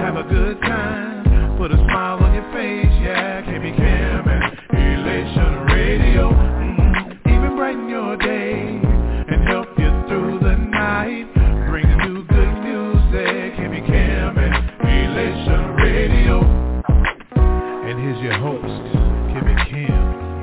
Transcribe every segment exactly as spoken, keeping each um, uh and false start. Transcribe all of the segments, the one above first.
have a good time, put a smile on your face, yeah. K B Kim and Elation Radio, mm-hmm. Even brighten your day and help you through the night. Bring you good music, K B Kim and Elation Radio. And here's your host, K B Kim.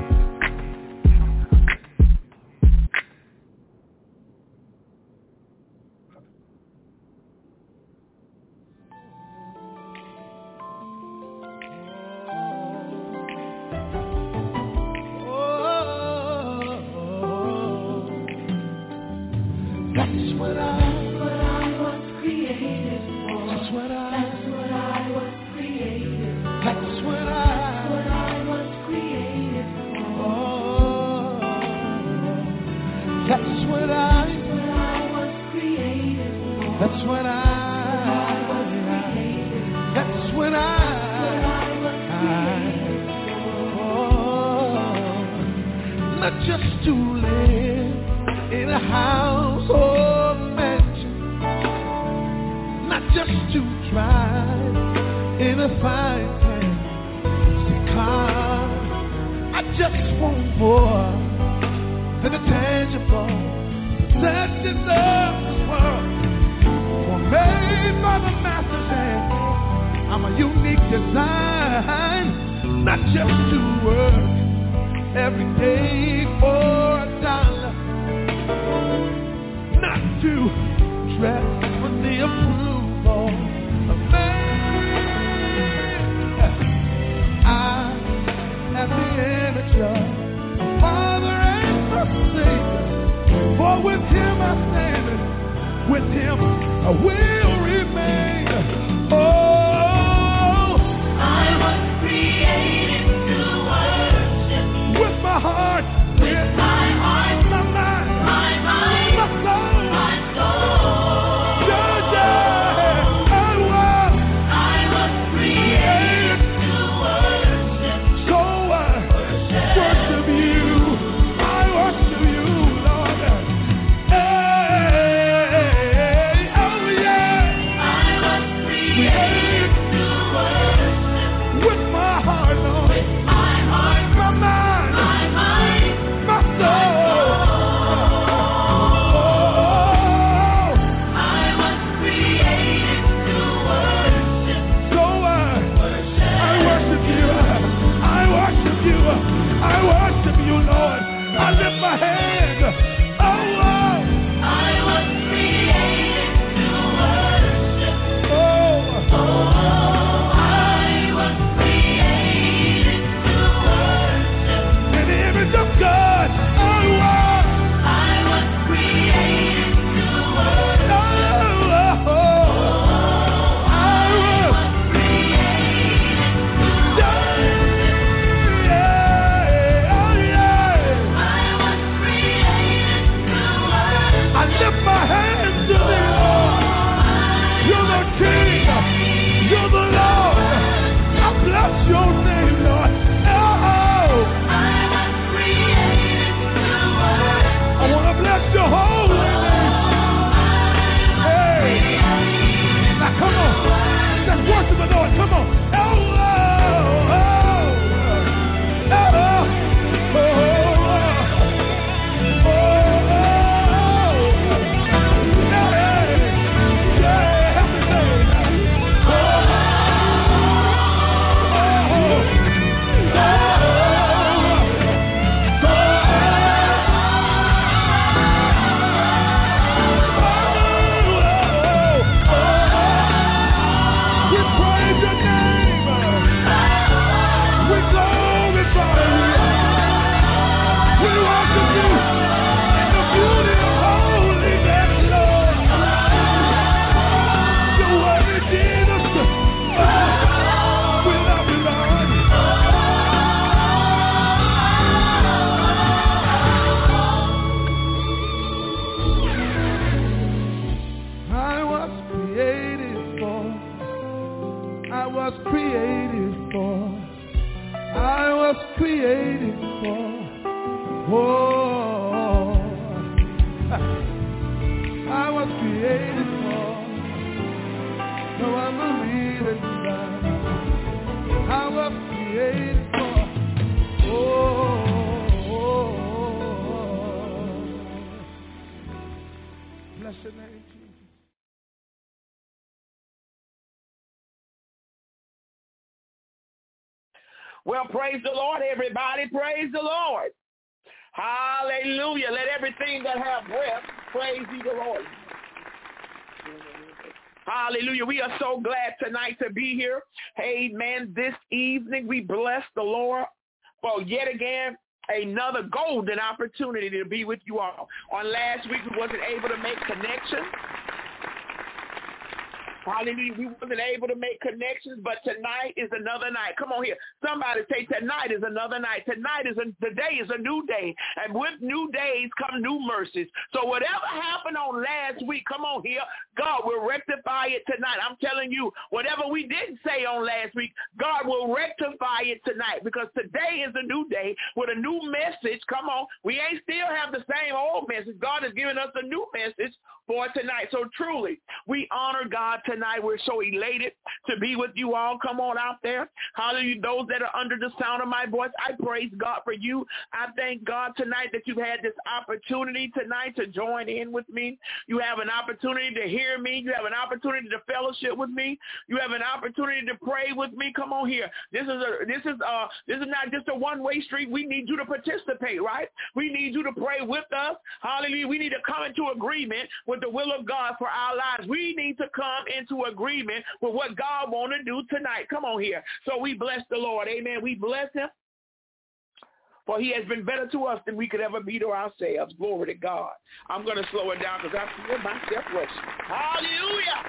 That's what I, what I was created for. That's what I, that's what I was created for. That's what I, what I was created for. Oh, that's what I, what I was created for. That's what I, what I was created for. That's what I, what I was created for. Oh, not just to live in a house or mansion, not just to drive in a fine fancy car. I just want more than the tangible possessions of this world. For made by the master's hand, I'm a unique design, not just to work every day for a dollar, not to dress with the approval of man. I have the image of my Father and my Savior, for with Him I stand, with Him I will remain. Oh, I was created to worship with my heart, with my heart, my mind, my mind, my soul. Bless your name, Jesus. Well, praise the Lord, everybody. Praise the Lord. Hallelujah. Let everything that have breath praise ye the Lord. Hallelujah. We are so glad tonight to be here. Amen. This evening we bless the Lord for yet again another golden opportunity to be with you all. On last week we wasn't able to make connections. Hallelujah. We wasn't able to make connections, but tonight is another night. Come on here. Somebody say tonight is another night. Tonight is a, today is a new day. And with new days come new mercies. So whatever happened on last week, come on here, God will rectify it tonight. I'm telling you, whatever we didn't say on last week, God will rectify it tonight because today is a new day with a new message. Come on. We ain't still have the same old message. God has given us a new message for tonight. So truly, we honor God tonight. We're so elated to be with you all. Come on out there. Hallelujah. Those that are under the sound of my voice, I praise God for you. I thank God tonight that you've had this opportunity tonight to join in with me. You have an opportunity to hear me. You have an opportunity to fellowship with me. You have an opportunity to pray with me. Come on here. This is a this is uh this is not just a one-way street. We need you to participate, right? We need you to pray with us. Hallelujah. We need to come into agreement with the will of God for our lives. We need to come into agreement with what God want to do tonight. Come on here. So we bless the Lord. Amen. We bless him. For he has been better to us than we could ever be to ourselves. Glory to God. I'm going to slow it down because I feel myself rushing. Hallelujah.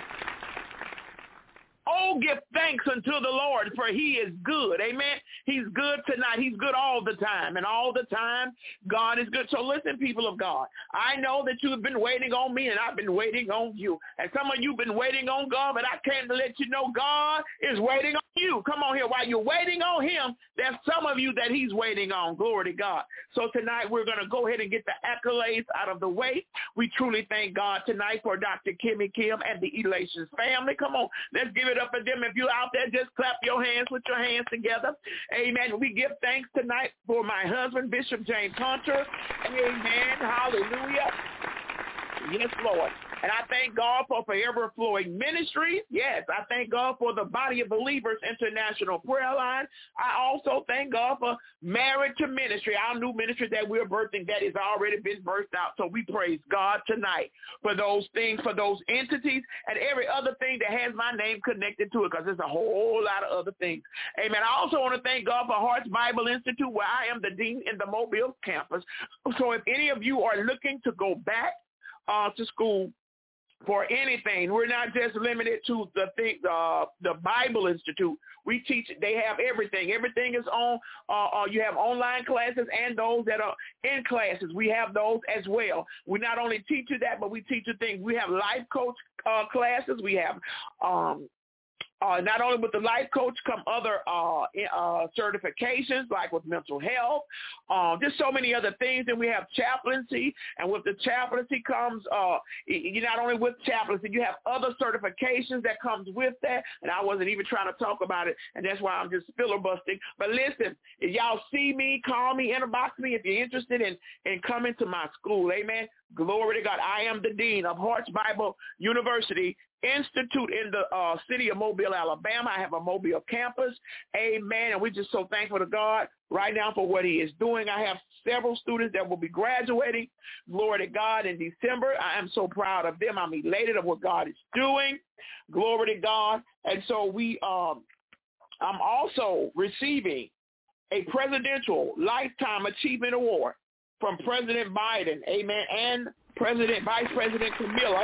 Oh, give thanks unto the Lord, for he is good. Amen. He's good tonight. He's good all the time. And all the time, God is good. So listen, people of God, I know that you have been waiting on me, and I've been waiting on you. And some of you have been waiting on God, but I came to let you know God is waiting on you. Come on here. While you're waiting on him, there's some of you that he's waiting on. Glory to God. So tonight, we're going to go ahead and get the accolades out of the way. We truly thank God tonight for Doctor Kimmy Kim and the Elations family. Come on. Let's give it up for them. If you're out there, just clap your hands, put your hands together. Amen. We give thanks tonight for my husband, Bishop James Hunter. Amen. Hallelujah. Yes, Lord. And I thank God for Forever Flowing Ministry. Yes, I thank God for the Body of Believers International Prayer Line. I also thank God for Married to Ministry, our new ministry that we're birthing that has already been birthed out. So we praise God tonight for those things, for those entities, and every other thing that has my name connected to it, because there's a whole lot of other things. Amen. I also want to thank God for Hearts Bible Institute, where I am the dean in the Mobile campus. So if any of you are looking to go back uh, to school, for anything, we're not just limited to the thing, uh, the Bible Institute. We teach, they have everything. Everything is on, uh, uh, you have online classes and those that are in classes. We have those as well. We not only teach you that, but we teach you things. We have life coach uh, classes. We have um, Uh, not only with the life coach come other uh, uh, certifications, like with mental health, uh, just so many other things. And we have chaplaincy, and with the chaplaincy comes, uh, you not only with chaplaincy, you have other certifications that comes with that. And I wasn't even trying to talk about it, and that's why I'm just filibustering. But listen, if y'all see me, call me, inbox me if you're interested in, in coming to my school. Amen. Glory to God. I am the dean of Hearts Bible University Institute in the uh, city of Mobile, Alabama. I have a Mobile campus. Amen. And we're just so thankful to God right now for what he is doing. I have several students that will be graduating. Glory to God in December. I am so proud of them. I'm elated of what God is doing. Glory to God. And so we, um, I'm also receiving a presidential lifetime achievement award from President Biden, amen, and President, Vice President Camilla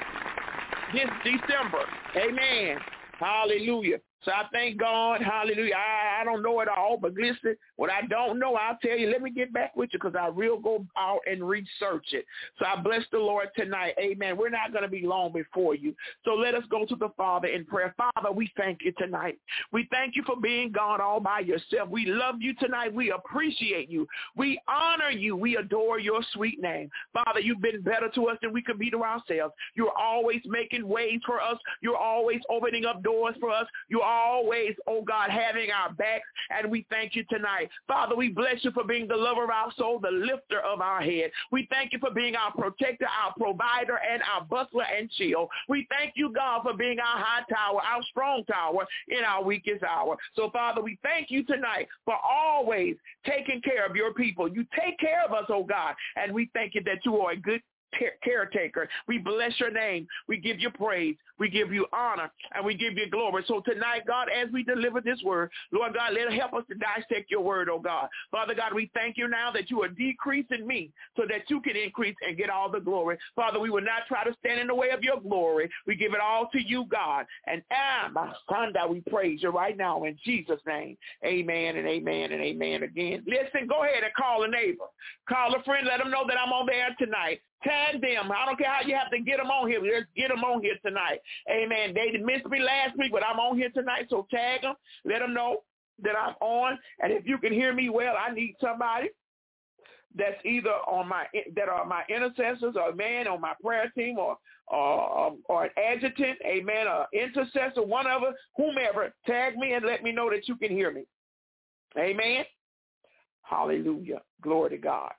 this December, amen, hallelujah. So I thank God, hallelujah. I, I don't know it all, but listen, what I don't know, I'll tell you. Let me get back with you because I will go out and research it. So I bless the Lord tonight, amen. We're not going to be long before you. So let us go to the Father in prayer. Father, we thank you tonight. We thank you for being God all by yourself. We love you tonight. We appreciate you. We honor you. We adore your sweet name. Father, you've been better to us than we could be to ourselves. You're always making ways for us. You're always opening up doors for us. You're always, oh God, having our backs, and we thank you tonight. Father, we bless you for being the lover of our soul, the lifter of our head. We thank you for being our protector, our provider, and our buckler and shield. We thank you, God, for being our high tower, our strong tower in our weakest hour. So, Father, we thank you tonight for always taking care of your people. You take care of us, oh God, and we thank you that you are a good caretaker. We bless your name. We give you praise. We give you honor, and we give you glory. So tonight, God, as we deliver this word, Lord God, let it help us to dissect your word, oh God. Father God, we thank you now that you are decreasing me so that you can increase and get all the glory. Father, we will not try to stand in the way of your glory. We give it all to you, God. And ah, Sunday, we praise you right now in Jesus' name. Amen and amen and amen again. Listen, go ahead and call a neighbor. Call a friend. Let them know that I'm on there tonight. Tag them. I don't care how you have to get them on here. Let's get them on here tonight. Amen. They missed me last week, but I'm on here tonight, so tag them. Let them know that I'm on. And if you can hear me well, I need somebody that's either on my that are my intercessors, or a man on my prayer team, or or, or an adjutant, amen, or intercessor, one of us, whomever. Tag me and let me know that you can hear me. Amen. Hallelujah. Glory to God.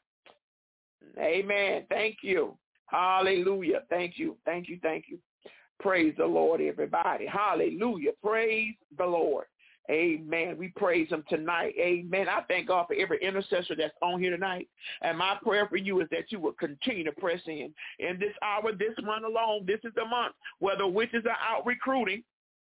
Amen. Thank you. Hallelujah. Thank you. Thank you. Thank you. Praise the Lord, everybody. Hallelujah. Praise the Lord. Amen. We praise him tonight. Amen. I thank God for every intercessor that's on here tonight. And my prayer for you is that you will continue to press in. In this hour, this month alone, this is the month where the witches are out recruiting.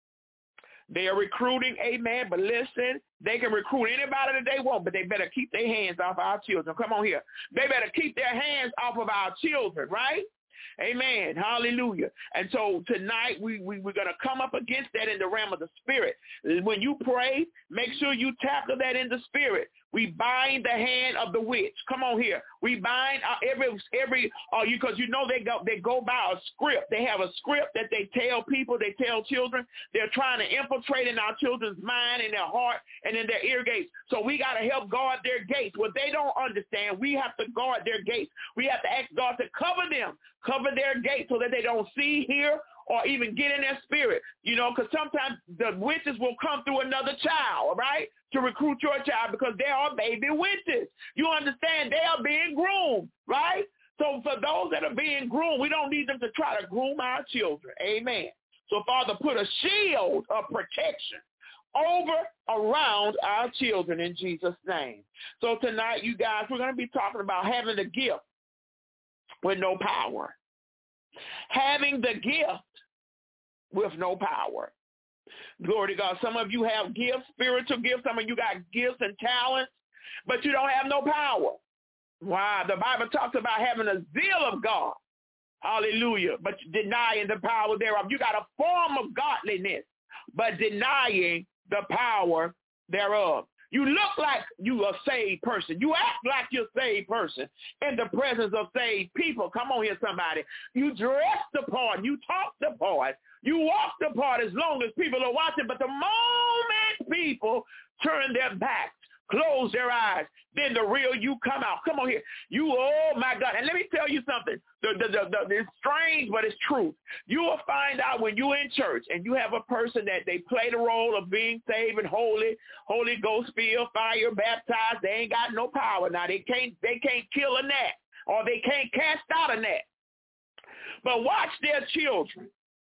They are recruiting, amen, but listen, they can recruit anybody that they want, but they better keep their hands off our children. Come on here. They better keep their hands off of our children, right? Amen. Hallelujah. And so tonight we, we, we're going to come up against that in the realm of the spirit. When you pray, make sure you tackle that in the spirit. We bind the hand of the witch. Come on here. We bind uh, every, every, uh, you, because you know they go, they go by a script. They have a script that they tell people, they tell children. They're trying to infiltrate in our children's mind, in their heart, and in their ear gates. So we got to help guard their gates. What they don't understand, we have to guard their gates. We have to ask God to cover them, cover their gates so that they don't see, hear, or even get in their spirit, you know, because sometimes the witches will come through another child, right, to recruit your child because they are baby witches. You understand? They are being groomed, right? So for those that are being groomed, we don't need them to try to groom our children. Amen. So, Father, put a shield of protection over, around our children in Jesus' name. So tonight, you guys, we're going to be talking about having the gift with no power. Having the gift with no power. Glory to God. Some of you have gifts, spiritual gifts. Some of you got gifts and talents, but you don't have no power. Wow. The Bible talks about having a zeal of God. Hallelujah. But denying the power thereof. You got a form of godliness, but denying the power thereof. You look like you a saved person. You act like you're a saved person in the presence of saved people. Come on here, somebody. You dress the part. You talk the part. You walk the part as long as people are watching. But the moment people turn their backs, close their eyes, then the real you come out. Come on here. You, oh, my God. And let me tell you something. The, the, the, the, it's strange, but it's true. You will find out when you're in church and you have a person that they play the role of being saved and holy, Holy Ghost filled, fire, baptized. They ain't got no power. Now, they can't, they can't kill a gnat or they can't cast out a gnat. But watch their children.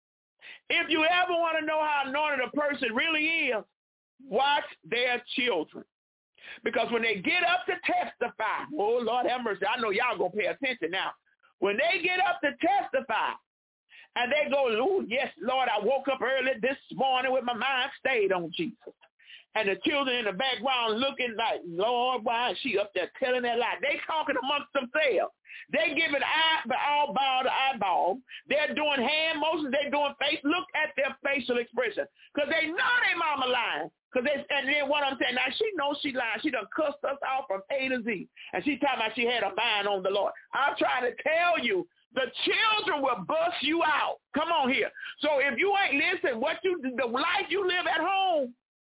If you ever want to know how anointed a person really is, watch their children. Because when they get up to testify, oh, Lord have mercy, I know y'all going to pay attention now. When they get up to testify and they go, oh, yes, Lord, I woke up early this morning with my mind stayed on Jesus. And the children in the background looking like, Lord, why is she up there telling that lie? They talking amongst themselves. They giving eyeball to eyeball. They're doing hand motions. They're doing face. Look at their facial expression. Because they know their mama lying. Cause they, and then what I'm saying, now she knows she lying. She done cussed us out from A to Z. And she talking about she had a mind on the Lord. I'm trying to tell you, the children will bust you out. Come on here. So if you ain't, listen, what you, the life you live at home,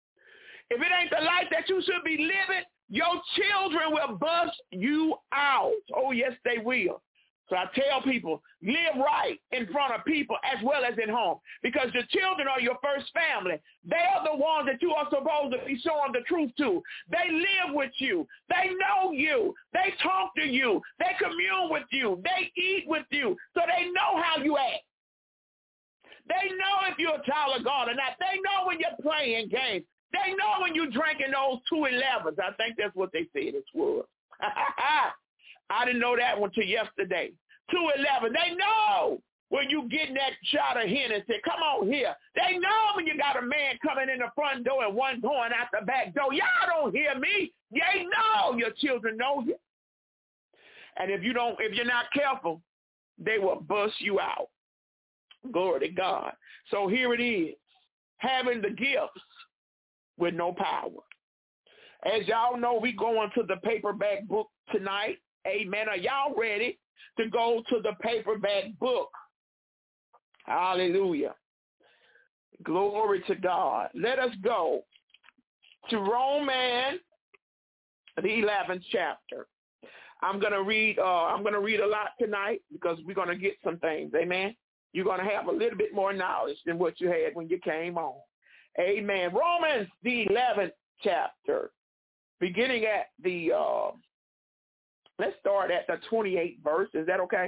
if it ain't the life that you should be living, your children will bust you out. Oh, yes, they will. So I tell people, live right in front of people as well as at home, because the children are your first family. They are the ones that you are supposed to be showing the truth to. They live with you. They know you. They talk to you. They commune with you. They eat with you. So they know how you act. They know if you're a child of God or not. They know when you're playing games. They know when you're drinking those two elevens. I think that's what they said it was. I didn't know that one till yesterday. two eleven. They know when you getting that shot of Hennessy. Come on here. They know when you got a man coming in the front door and one going out the back door. Y'all don't hear me. They know your children know you. And if you don't, if you're not careful, they will bust you out. Glory to God. So here it is, having the gifts with no power. As y'all know, we going to the paperback book tonight. Amen. Are y'all ready to go to the paperback book? Hallelujah. Glory to God. Let us go to Romans, the eleventh chapter. I'm going to read, uh, I'm going to read a lot tonight because we're going to get some things. Amen. You're going to have a little bit more knowledge than what you had when you came on. Amen. Romans, the eleventh chapter, beginning at the, uh, let's start at the twenty-eighth verse. Is that okay?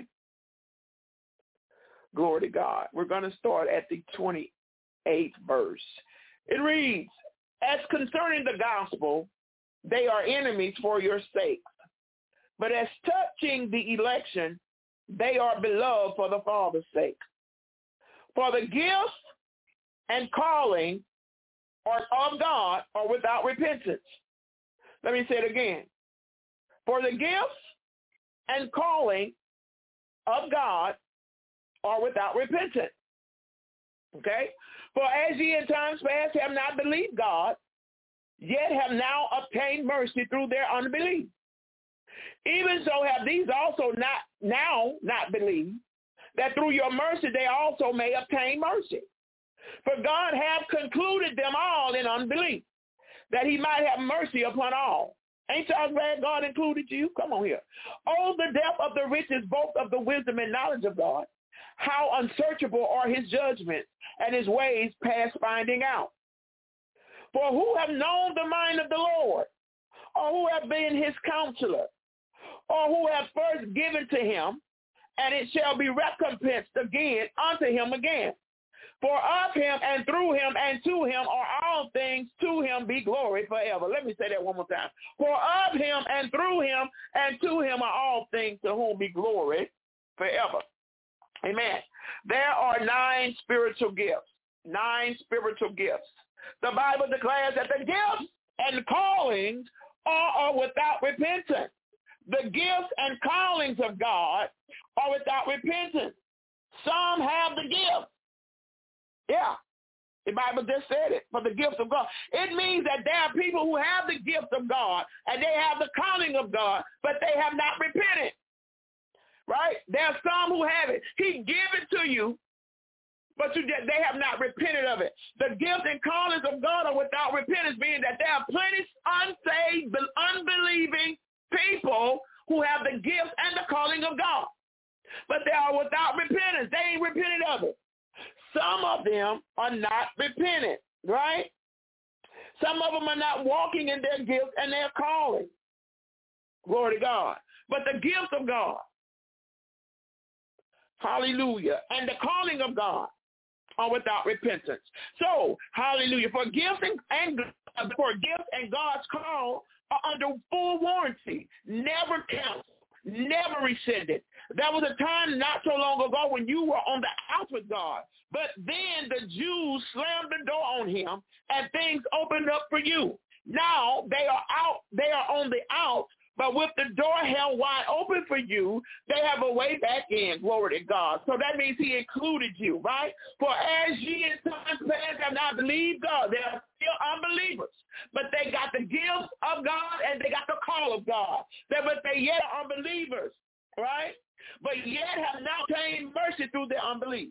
Glory to God. We're going to start at the twenty-eighth verse. It reads, as concerning the gospel, they are enemies for your sake. But as touching the election, they are beloved for the Father's sake. For the gifts and calling are of God are without repentance. Let me say it again. For the gifts and calling of God are without repentance. Okay? For as ye in times past have not believed God, yet have now obtained mercy through their unbelief. Even so have these also not now not believed, that through your mercy they also may obtain mercy. For God hath concluded them all in unbelief, that he might have mercy upon all. Ain't y'all glad God included you? Come on here. Oh, the depth of the riches, both of the wisdom and knowledge of God. How unsearchable are his judgments and his ways past finding out. For who have known the mind of the Lord, or who have been his counselor, or who have first given to him, and it shall be recompensed again unto him again. For of him and through him and to him are all things, to him be glory forever. Let me say that one more time. For of him and through him and to him are all things, to whom be glory forever. Amen. There are nine spiritual gifts. Nine spiritual gifts. The Bible declares that the gifts and callings are, are without repentance. The gifts and callings of God are without repentance. Some have the gift. Yeah, the Bible just said it, for the gifts of God. It means that there are people who have the gift of God and they have the calling of God, but they have not repented. Right? There are some who have it. He gave it to you, but you, they have not repented of it. The gifts and callings of God are without repentance, meaning that there are plenty unsaved, unbelieving people who have the gifts and the calling of God, but they are without repentance. They ain't repented of it. Some of them are not repentant, right? Some of them are not walking in their gifts and their calling. Glory to God. But the gifts of God, hallelujah, and the calling of God are without repentance. So, hallelujah, for gifts and, and for gifts and God's call are under full warranty, never canceled, never rescinded. There was a time not so long ago when you were on the outs with God, but then the Jews slammed the door on him and things opened up for you. Now they are out, they are on the outs, but with the door held wide open for you, they have a way back in. Glory to God. So that means he included you, right? For as ye in times past have not believed God, they are still unbelievers. But they got the gifts of God and they got the call of God. But they yet are unbelievers, right? But yet have now obtained mercy through their unbelief.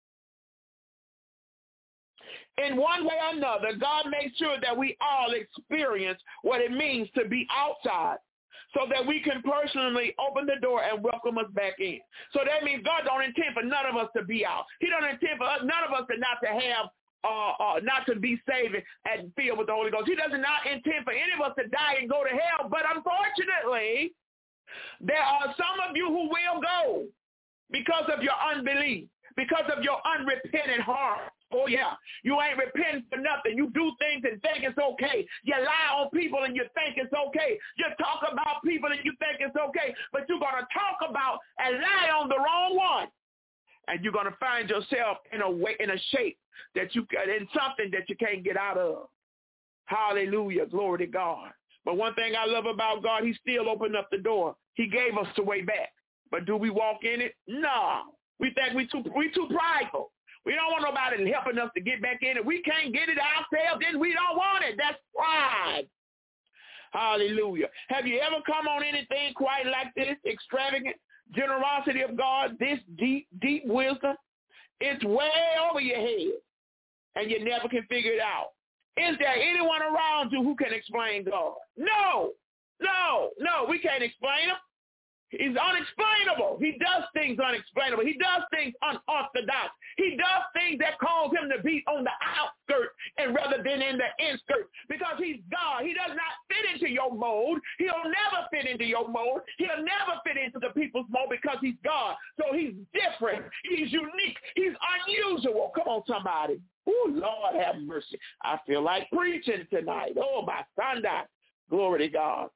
In one way or another, God makes sure that we all experience what it means to be outside. so that we can personally open the door and welcome us back in. So that means God don't intend for none of us to be out. He don't intend for us, none of us to not to have, uh, uh, not to be saved and filled with the Holy Ghost. He does not intend for any of us to die and go to hell. But unfortunately, there are some of you who will go because of your unbelief, because of your unrepentant heart. Oh, yeah. You ain't repenting for nothing. You do things and think it's okay. You lie on people and you think it's okay. You talk about people and you think it's okay. But you're going to talk about and lie on the wrong one. And you're going to find yourself in a way, in a shape that you, in something that you can't get out of. Hallelujah. Glory to God. But one thing I love about God, he still opened up the door. He gave us the way back. But do we walk in it? No. We think we too, we too prideful. We don't want nobody helping us to get back in it. We can't get it ourselves, then we don't want it. That's pride. Hallelujah. Have you ever come on anything quite like this? Extravagant generosity of God, this deep, deep wisdom? It's way over your head, and you never can figure it out. Is there anyone around you who can explain God? No, no, no, we can't explain him. He's unexplainable. He does things unexplainable. He does things unorthodox. He does things that cause him to be on the outskirts and rather than in the inskirts because he's God. He does not fit into your mold. He'll never fit into your mold. He'll never fit into the people's mold because he's God. So he's different. He's unique. He's unusual. Come on, somebody. Oh, Lord have mercy. I feel like preaching tonight. Oh, my Sunday. Glory to God.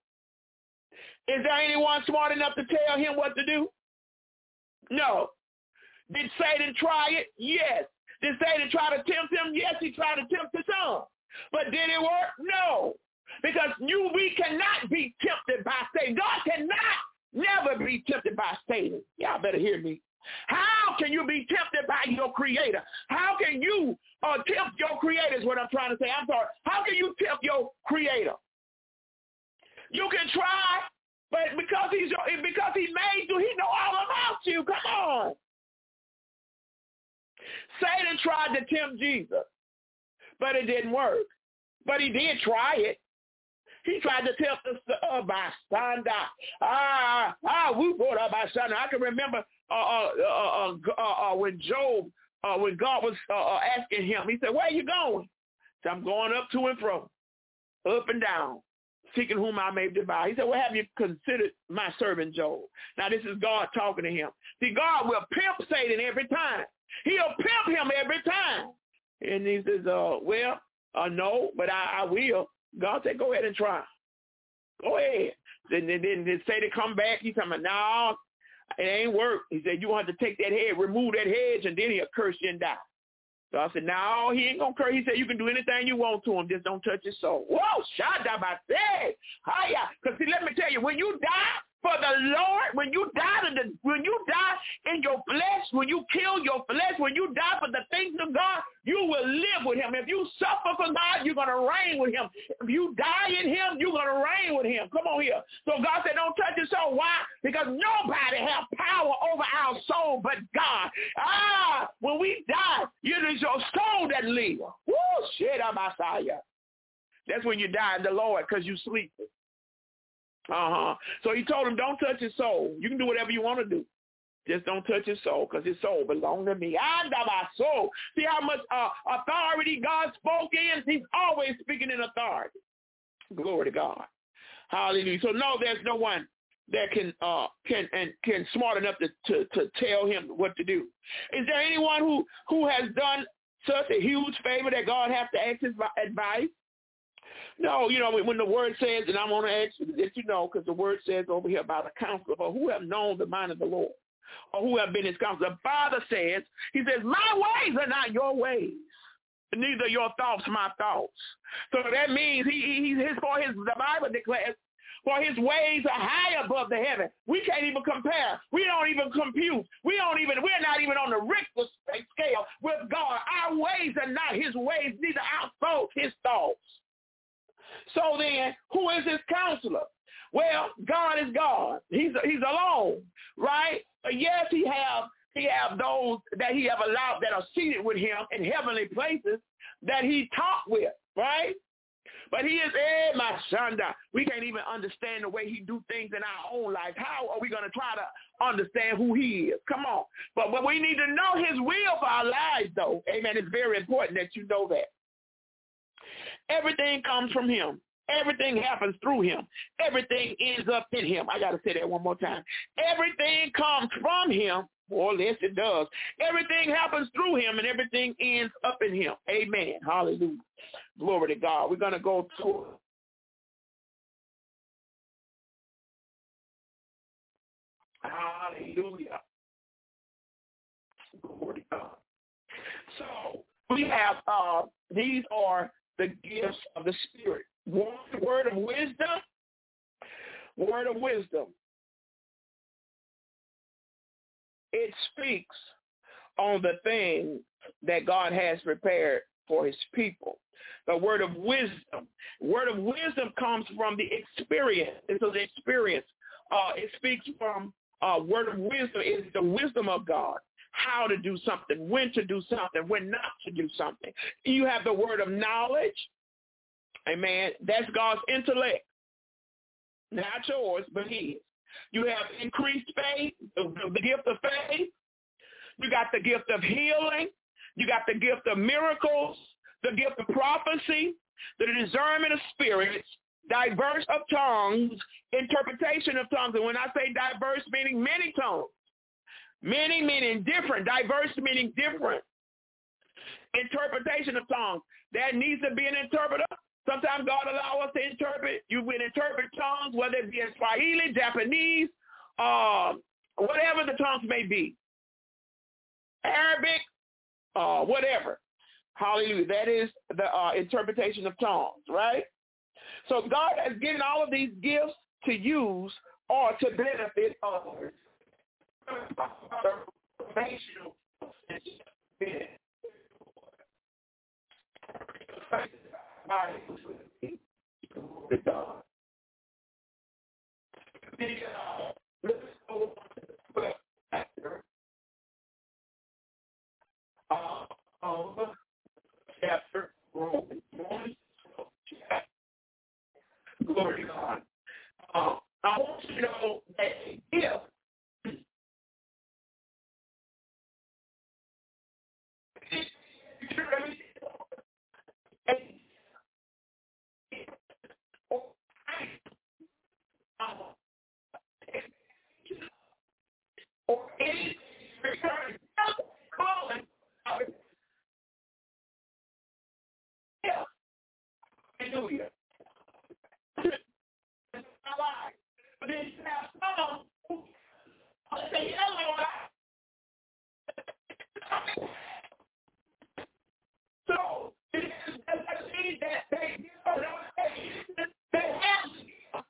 Is there anyone smart enough to tell him what to do? No. Did Satan try it? Yes. Did Satan try to tempt him? Yes, he tried to tempt the son. But did it work? No. Because you, we cannot be tempted by Satan. God cannot never be tempted by Satan. Y'all better hear me. How can you be tempted by your creator? How can you uh, tempt your creator is what I'm trying to say. I'm sorry. How can you tempt your creator? You can try. But because he's because he made you, he know all about you. Come on. Satan tried to tempt Jesus, but it didn't work. But he did try it. He tried to tempt us uh, by Sanda. Ah, ah, we brought up by Sanda. I can remember uh, uh, uh, uh, uh, when Job, uh, when God was uh, uh, asking him, he said, "Where are you going?" He said, "I'm going up to and fro, up and down, seeking whom I may devour." He said, "Well, have you considered my servant Job?" Now, this is God talking to him. See, God will pimp Satan every time. He'll pimp him every time. And he says, uh, well, uh, no, but I, I will. God said, go ahead and try. Go ahead. Then, then, then Satan come back. He's talking about, no, it ain't work. He said, you want to take that head, remove that hedge, and then he'll curse you and die. So I said, no, he ain't going to curse. He said, you can do anything you want to him. Just don't touch his soul. Whoa, shot down my head. Hiya. Because see, let me tell you, when you die for the Lord, when you die to the, when you die in your flesh, when you kill your flesh, when you die for the things of God, you will live with him. If you suffer for God, you're going to reign with him. If you die in him, you're going to reign with him. Come on here. So God said, don't touch your soul. Why? Because nobody has power over our soul but God. Ah, when we die, it is your soul that lives. Woo, shit, I'm outside. That's when you die in the Lord because you sleep. Uh-huh. So he told him, don't touch his soul. You can do whatever you want to do. Just don't touch his soul because his soul belongs to me. I got my soul. See how much uh, authority God spoke in? He's always speaking in authority. Glory to God. Hallelujah. So no, there's no one that can uh, can and can smart enough to, to, to tell him what to do. Is there anyone who, who has done such a huge favor that God has to ask his advice? No, you know, when the word says, and I want to ask you that you know, because the word says over here about a counselor, or who have known the mind of the Lord, or who have been his counselor. The Father says, he says, my ways are not your ways, neither your thoughts my thoughts. So that means he, he his for his the Bible declares, for his ways are high above the heaven. We can't even compare. We don't even compute. We don't even, we're not even on the Richter scale with God. Our ways are not his ways, neither our thoughts his thoughts. So then, who is his counselor? Well, God is God. He's he's alone, right? Yes, he have he have those that he have allowed that are seated with him in heavenly places that he talked with, right? But he is, eh, my shanda. We can't even understand the way he do things in our own life. How are we going to try to understand who he is? Come on. But, but we need to know his will for our lives, though. Amen. It's very important that you know that. Everything comes from him. Everything happens through him. Everything ends up in him. I got to say that one more time. Everything comes from him. Well, yes, it does. Everything happens through him, and everything ends up in him. Amen. Hallelujah. Glory to God. We're going to go to hallelujah. Glory to God. So we have, uh, these are the gifts of the Spirit. One, word of wisdom. Word of wisdom. It speaks on the things that God has prepared for his people. The word of wisdom. Word of wisdom comes from the experience. It's the experience. Uh, it speaks from uh, word of wisdom is the wisdom of God. How to do something, when to do something, when not to do something. You have the word of knowledge. Amen. That's God's intellect. Not yours, but his. You have increased faith, the, the gift of faith. You got the gift of healing. You got the gift of miracles, the gift of prophecy, the discernment of spirits, diverse of tongues, interpretation of tongues. And when I say diverse, meaning many tongues. Many meaning different, diverse meaning different. Interpretation of tongues. There needs to be an interpreter. Sometimes God allows us to interpret. You can interpret tongues, whether it be in Swahili, Japanese, uh, whatever the tongues may be. Arabic, uh, whatever. Hallelujah. That is the uh, interpretation of tongues, right? So God has given all of these gifts to use or to benefit others. Chapter Romans. Glory to God. Uh, I want you to know that a gift or any return calling. Yeah. Hallelujah. That's my life. But then you have some who say, hello. So it is that they they have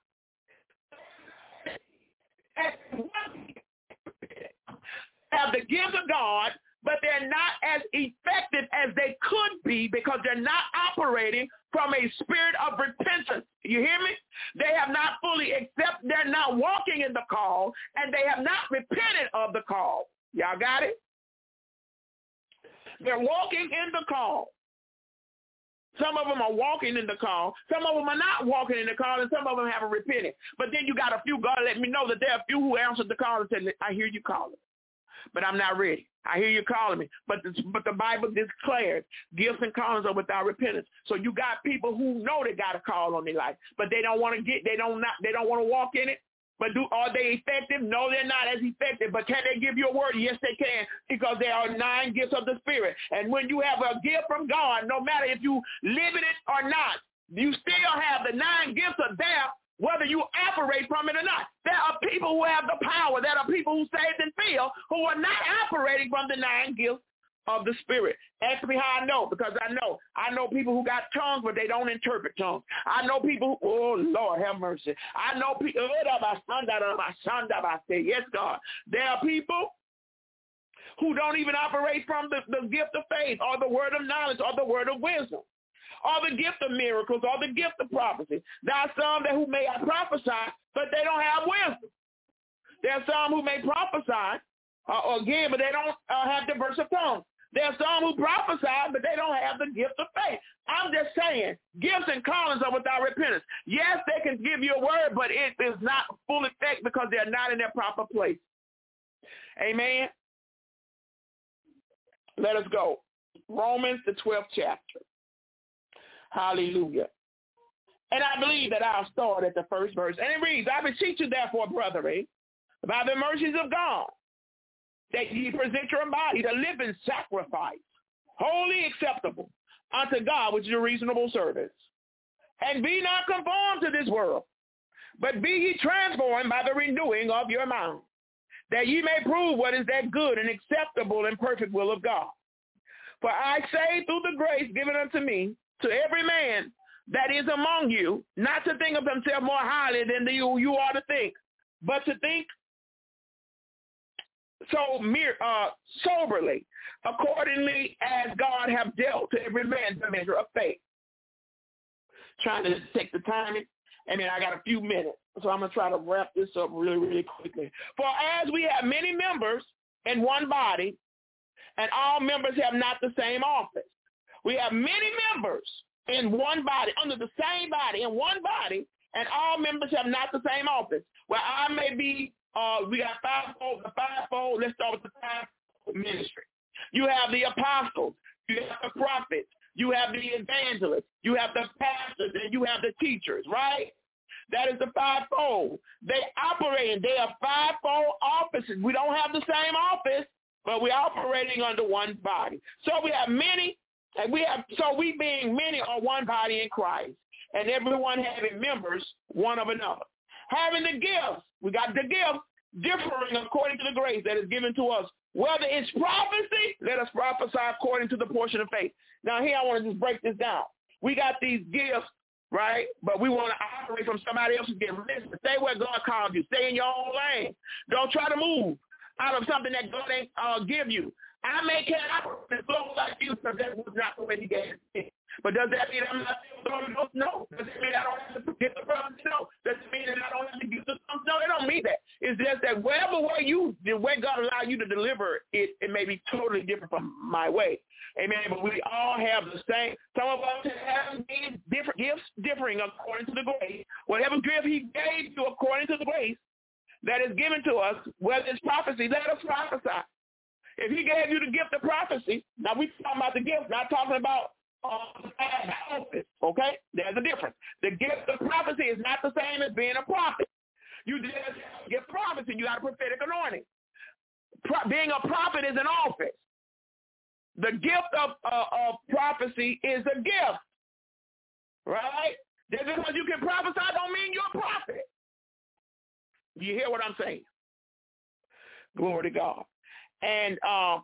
have the gifts of God, but they're not as effective as they could be because they're not operating from a spirit of repentance. You hear me? They have not fully accepted, they're not walking in the call, and they have not repented of the call. Y'all got it? They're walking in the call. Some of them are walking in the call. Some of them are not walking in the call, and some of them haven't repented. But then you got a few, God let me know that there are a few who answered the call and said, I hear you calling, but I'm not ready. I hear you calling me. But the, but the Bible declares gifts and callings are without repentance. So you got people who know they got a call on their life, but they don't want to get, they don't not, they don't want to walk in it. But do are they effective? No, they're not as effective. But can they give you a word? Yes, they can, because there are nine gifts of the Spirit. And when you have a gift from God, no matter if you live in it or not, you still have the nine gifts are there, whether you operate from it or not. There are people who have the power. There are people who saved and filled who are not operating from the nine gifts of the Spirit. Ask me how I know, because I know. I know people who got tongues, but they don't interpret tongues. I know people who, oh, Lord, have mercy. I know people, yes, God. There are people who don't even operate from the, the gift of faith or the word of knowledge or the word of wisdom or the gift of miracles or the gift of prophecy. There are some that who may prophesy, but they don't have wisdom. There are some who may prophesy, uh, again, but they don't uh, have diverse of tongues. There are some who prophesy, but they don't have the gift of faith. I'm just saying, gifts and callings are without repentance. Yes, they can give you a word, but it is not full effect because they're not in their proper place. Amen. Let us go. Romans, the twelfth chapter. Hallelujah. And I believe that I'll start at the first verse. And it reads, I beseech you therefore, brethren, by the mercies of God, that ye present your body a living sacrifice, wholly acceptable unto God, which is a reasonable service. And be not conformed to this world, but be ye transformed by the renewing of your mind, that ye may prove what is that good and acceptable and perfect will of God. For I say through the grace given unto me, to every man that is among you, not to think of himself more highly than you, you ought to think, but to think so mere, uh, soberly, accordingly as God have dealt to every man the measure of faith. Trying to take the timing. I mean, I got a few minutes, so I'm going to try to wrap this up really, really quickly. For as we have many members in one body, and all members have not the same office. We have many members in one body, under the same body, in one body, and all members have not the same office. Well, I may be, uh, we got fivefold, the fivefold, let's start with the fivefold ministry. You have the apostles, you have the prophets, you have the evangelists, you have the pastors, and you have the teachers, right? That is the fivefold. They operate, they are fivefold offices. We don't have the same office, but we're operating under one body. So we have many, and we have, so we being many are one body in Christ, and everyone having members one of another. Having the gifts, we got the gifts differing according to the grace that is given to us. Whether it's prophecy, let us prophesy according to the portion of faith. Now here I want to just break this down. We got these gifts, right? But we want to operate from somebody else's gift. Listen, stay where God called you. Stay in your own lane. Don't try to move out of something that God ain't uh, give you. I may can't operate and flow like you because that was not the way he gave it. But does that mean I'm not the Holy Ghost? No. Does it mean I don't have to get the prophecy? No. Does it mean that I don't have to get the tongues? No, it don't mean that. It's just that wherever way you, the way God allowed you to deliver it, it may be totally different from my way. Amen. But we all have the same. Some of us have different gifts differing according to the grace. Whatever gift he gave you according to the grace that is given to us, whether it's prophecy, let us prophesy. If he gave you the gift of prophecy, now we're talking about the gift, not talking about uh, office, okay? There's a difference. The gift of prophecy is not the same as being a prophet. You just get prophecy, you got a prophetic anointing. Pro- being a prophet is an office. The gift of, uh, of prophecy is a gift, right? Just because you can prophesy don't mean you're a prophet. You hear what I'm saying? Glory to God. And um,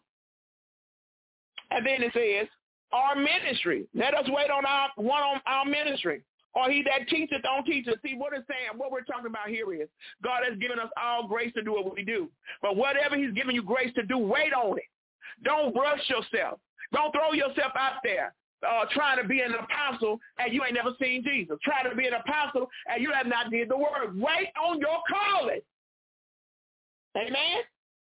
and then it says, our ministry. Let us wait on our one on our ministry. Or he that teacheth, don't teach us. See, what it's saying, what we're talking about here is God has given us all grace to do what we do. But whatever he's given you grace to do, wait on it. Don't rush yourself. Don't throw yourself out there uh, trying to be an apostle and you ain't never seen Jesus. Try to be an apostle and you have not did the word. Wait on your calling. Amen.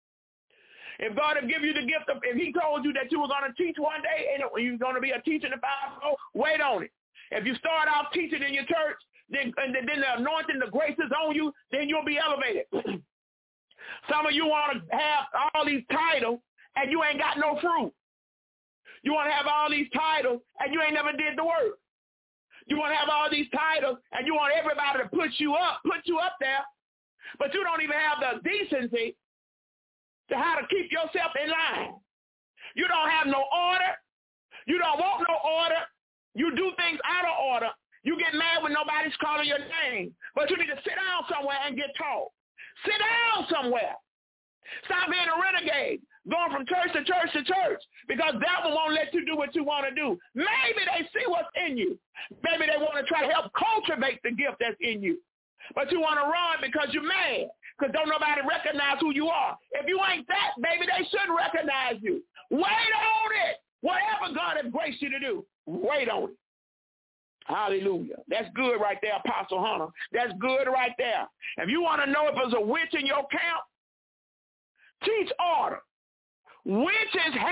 If God have given you the gift of, if he told you that you were going to teach one day and you're going to be a teacher in the Bible, wait on it. If you start out teaching in your church, then, and then the anointing, the grace is on you, then you'll be elevated. Some of you want to have all these titles and you ain't got no fruit. You want to have all these titles and you ain't never did the work. You want to have all these titles and you want everybody to put you up, put you up there, but you don't even have the decency to how to keep yourself in line. You don't have no order. You don't want no order. You do things out of order. You get mad when nobody's calling your name. But you need to sit down somewhere and get taught. Sit down somewhere. Stop being a renegade, going from church to church to church, because that one won't let you do what you want to do. Maybe they see what's in you. Maybe they want to try to help cultivate the gift that's in you. But you want to run because you're mad, because don't nobody recognize who you are. If you ain't that, baby, they should recognize you. Wait on it. Whatever God has graced you to do, wait on it. Hallelujah. That's good right there, Apostle Hunter. That's good right there. If you want to know if there's a witch in your camp, teach order. Witches hate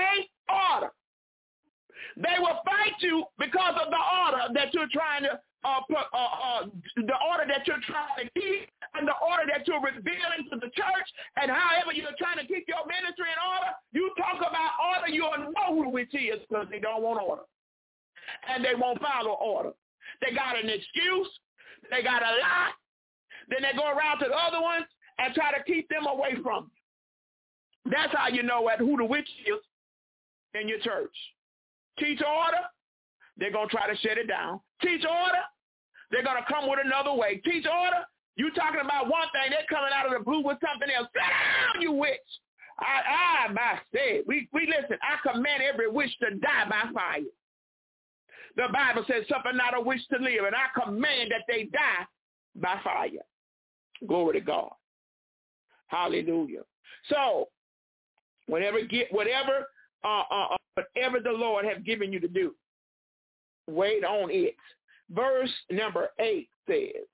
order. They will fight you because of the order that you're trying to, uh, put, uh, uh, the order that you're trying to keep and the order that you're revealing to the church, and however you're trying to keep your ministry in order. You talk about order, you'll know who the witch is because they don't want order. And they won't follow order. They got an excuse. They got a lie. Then they go around to the other ones and try to keep them away from you. That's how you know what, who the witch is in your church. Teach order, they're going to try to shut it down. Teach order, they're going to come with another way. Teach order, you talking about one thing, they're coming out of the blue with something else. Sit down, you witch. I, I, I said, we, we listen, I command every witch to die by fire. The Bible says, suffer not a witch to live, and I command that they die by fire. Glory to God. Hallelujah. So, whatever get whatever uh, uh, whatever the Lord has given you to do, wait on it. Verse number eight says,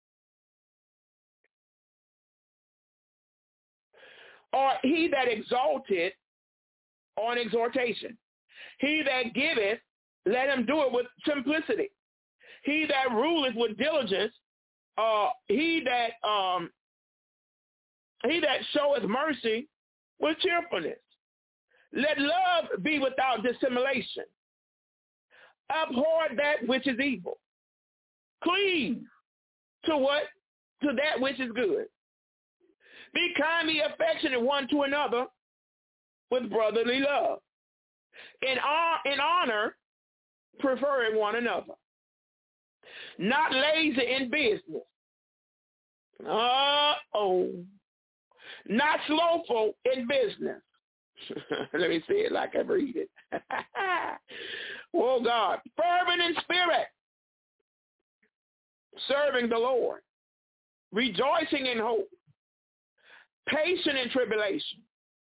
or he that exalted on exhortation, he that giveth, let him do it with simplicity. He that ruleth with diligence, uh, he that um, he that showeth mercy with cheerfulness. Let love be without dissimulation. Abhor that which is evil. Cleave to what? To that which is good. Be kindly affectionate one to another with brotherly love. In, in honor, preferring one another. Not lazy in business. Uh-oh. Not slowful in business. Let me say it like I read it. Oh, God. Fervent in spirit. Serving the Lord. Rejoicing in hope. Patient in tribulation.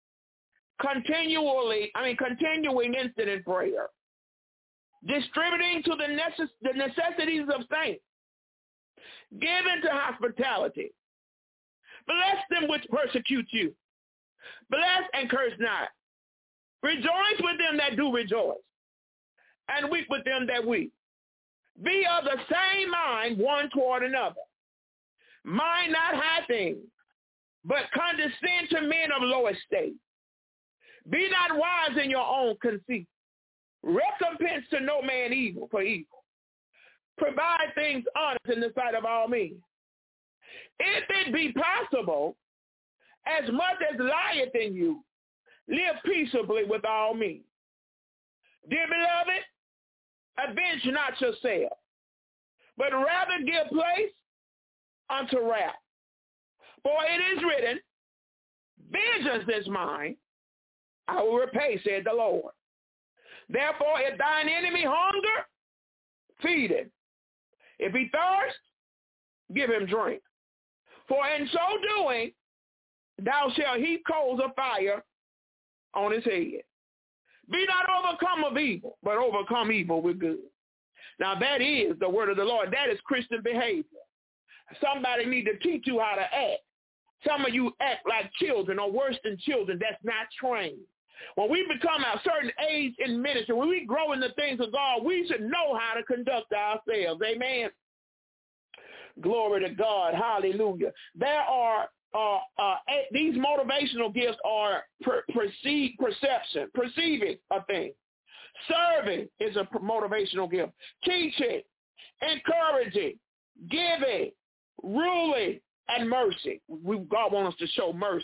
Continually, I mean, continuing instant in prayer. Distributing to the, necess- the necessities of saints. Giving to hospitality. Bless them which persecute you. Bless and curse not. Rejoice with them that do rejoice, and weep with them that weep. Be of the same mind one toward another. Mind not high things, but condescend to men of low estate. Be not wise in your own conceit. Recompense to no man evil for evil. Provide things honest in the sight of all men. If it be possible, as much as lieth in you, live peaceably with all men. Dear beloved, avenge not yourself, but rather give place unto wrath. For it is written, vengeance is mine, I will repay, said the Lord. Therefore, if thine enemy hunger, feed him. If he thirst, give him drink. For in so doing, thou shalt heap coals of fire on his head. Be not overcome of evil, but overcome evil with good. Now that is the word of the Lord. That is Christian behavior. Somebody need to teach you how to act. Some of you act like children or worse than children that's not trained. When we become a certain age in ministry, when we grow in the things of God, we should know how to conduct ourselves. Amen. Glory to God. Hallelujah. There are uh, uh, these motivational gifts are per- perceive, perception, perceiving a thing. Serving is a motivational gift. Teaching, encouraging, giving, ruling, and mercy. We, God wants us to show mercy.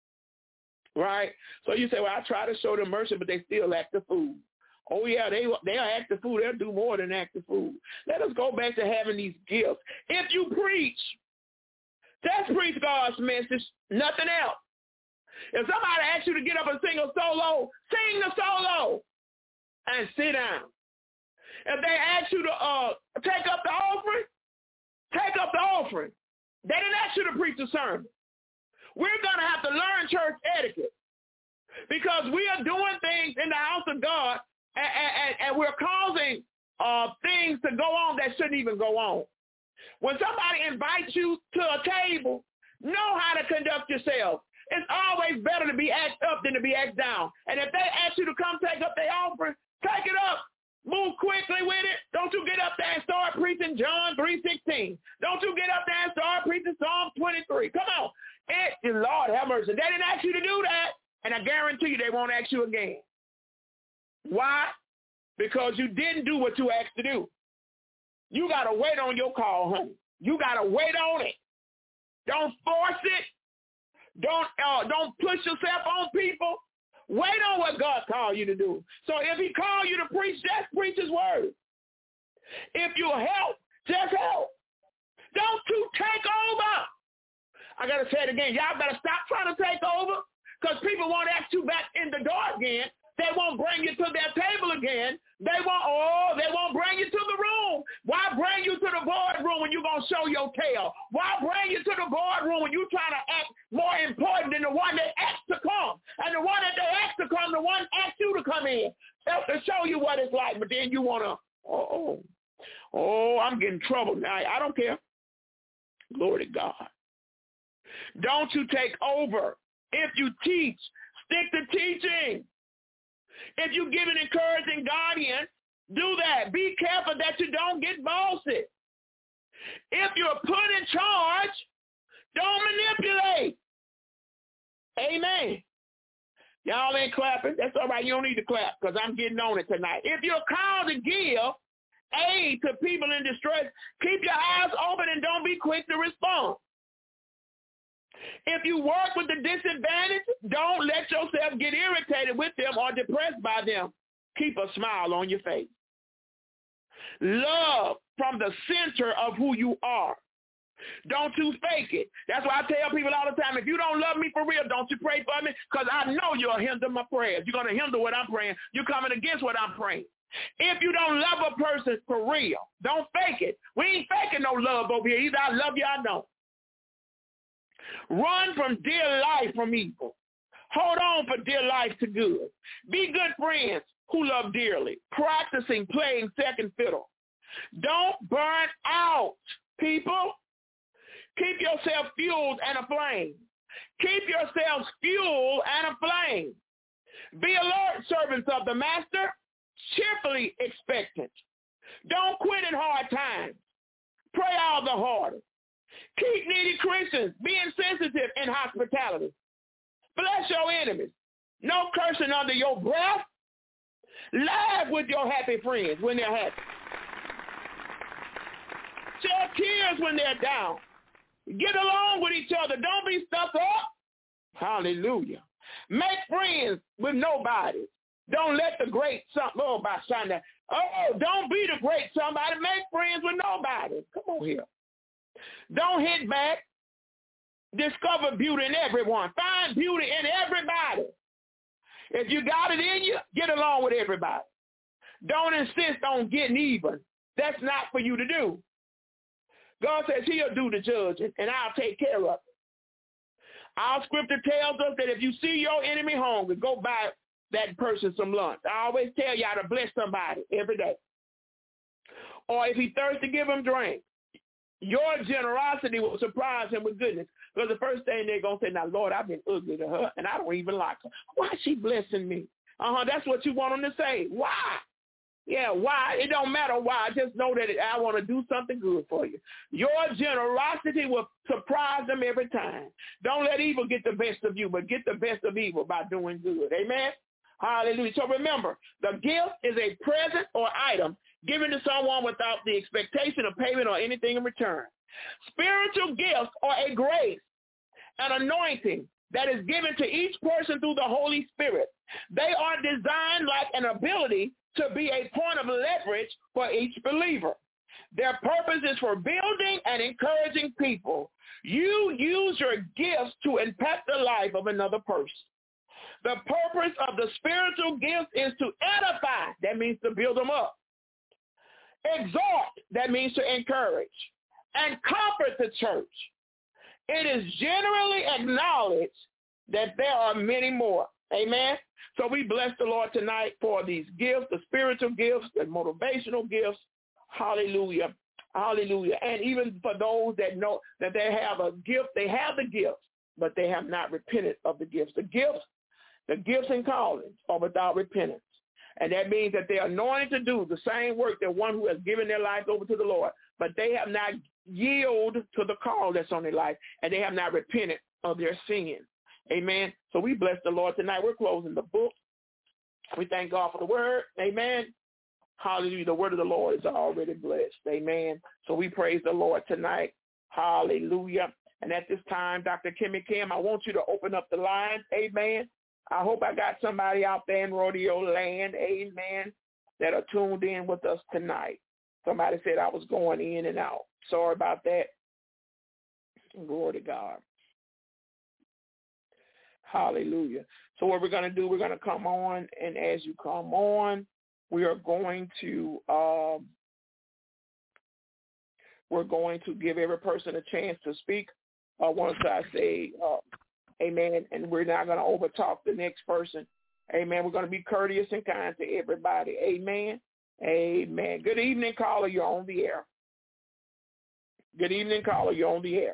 Right? So you say, well, I try to show them mercy, but they still act the fool. Oh, yeah, they, they'll act the fool. They'll do more than act the fool. Let us go back to having these gifts. If you preach, just preach God's message, nothing else. If somebody asks you to get up and sing a solo, sing the solo and sit down. If they ask you to uh, take up the offering, take up the offering. They didn't ask you to preach a sermon. We're going to have to learn church etiquette because we are doing things in the house of God and, and, and we're causing uh, things to go on that shouldn't even go on. When somebody invites you to a table, know how to conduct yourself. It's always better to be asked up than to be asked down. And if they ask you to come take up their offering, take it up. Move quickly with it. Don't you get up there and start preaching John three sixteen. Don't you get up there and start preaching Psalm twenty-three. Come on. It, Lord have mercy. They didn't ask you to do that, and I guarantee you they won't ask you again. Why? Because you didn't do what you asked to do. You got to wait on your call, honey. You got to wait on it. Don't force it. Don't uh, don't push yourself on people. Wait on what God called you to do. So if he called you to preach, just preach his word. If you help, just help. Don't you take over. I got to say it again. Y'all better stop trying to take over because people won't ask you back in the door again. They won't bring you to their table again. They won't, oh, they won't bring you to the room. Why bring you to the boardroom when you're going to show your tail? Why bring you to the boardroom when you're trying to act more important than the one that asked to come? And the one that they asked to come, the one asked you to come in to show you what it's like. But then you want to, oh, oh, I'm getting trouble now. I don't care. Glory to God. Don't you take over. If you teach, stick to teaching. If you give an encouraging guardian, do that. Be careful that you don't get bossy. If you're put in charge, don't manipulate. Amen. Y'all ain't clapping. That's all right. You don't need to clap because I'm getting on it tonight. If you're called to give aid to people in distress, keep your eyes open and don't be quick to respond. If you work with the disadvantaged, don't let yourself get irritated with them or depressed by them. Keep a smile on your face. Love from the center of who you are. Don't you fake it. That's why I tell people all the time, if you don't love me for real, don't you pray for me because I know you'll hinder my prayers. You're going to hinder what I'm praying. You're coming against what I'm praying. If you don't love a person for real, don't fake it. We ain't faking no love over here. Either I love you or I don't. Run from dear life from evil. Hold on for dear life to good. Be good friends who love dearly, practicing playing second fiddle. Don't burn out, people. Keep yourself fueled and aflame. Keep yourselves fueled and aflame. Be alert, servants of the master, cheerfully expectant. Don't quit in hard times. Pray all the harder. Keep needy Christians being sensitive in hospitality. Bless your enemies. No cursing under your breath. Laugh with your happy friends when they're happy. Shed tears when they're down. Get along with each other. Don't be stuck up. Hallelujah. Make friends with nobody. Don't let the great somebody, oh, by Sunday. Oh, don't be the great somebody. Make friends with nobody. Come on here. Don't hit back. Discover beauty in everyone. Find beauty in everybody. If you got it in you, get along with everybody. Don't insist on getting even. That's not for you to do. God says he'll do the judging, and I'll take care of it. Our scripture tells us that if you see your enemy hungry, go buy that person some lunch. I always tell y'all to bless somebody every day. Or if he thirsty, give him drink. Your generosity will surprise him with goodness. Because the first thing they're going to say, now, Lord, I've been ugly to her, and I don't even like her. Why is she blessing me? Uh-huh, that's what you want them to say. Why? Yeah, why? It don't matter why. Just know that I want to do something good for you. Your generosity will surprise them every time. Don't let evil get the best of you, but get the best of evil by doing good. Amen? Hallelujah. So remember, the gift is a present or item given to someone without the expectation of payment or anything in return. Spiritual gifts are a grace, an anointing that is given to each person through the Holy Spirit. They are designed like an ability to be a point of leverage for each believer. Their purpose is for building and encouraging people. You use your gifts to impact the life of another person. The purpose of the spiritual gifts is to edify. That means to build them up. Exhort. That means to encourage. And comfort the church. It is generally acknowledged that there are many more. Amen. So we bless the Lord tonight for these gifts, the spiritual gifts, the motivational gifts. Hallelujah. Hallelujah. And even for those that know that they have a gift, they have the gifts, but they have not repented of the gifts. The gifts, the gifts and callings are without repentance. And that means that they are anointed to do the same work that one who has given their life over to the Lord, but they have not yielded to the call that's on their life, and they have not repented of their sin. Amen. So we bless the Lord tonight. We're closing the book. We thank God for the word. Amen. Hallelujah. The word of the Lord is already blessed. Amen. So we praise the Lord tonight. Hallelujah. And at this time, Doctor Kimmy Kim, I want you to open up the lines. Amen. I hope I got somebody out there in rodeo land, amen, that are tuned in with us tonight. Somebody said I was going in and out. Sorry about that. Glory to God. Hallelujah. So what we're going to do, we're going to come on, and as you come on, we are going to um, we're going to give every person a chance to speak. Uh, once I say uh, amen, and we're not going to overtalk the next person. Amen. We're going to be courteous and kind to everybody. Amen. Amen. Good evening, caller. You're on the air. Good evening, caller. You're on the air.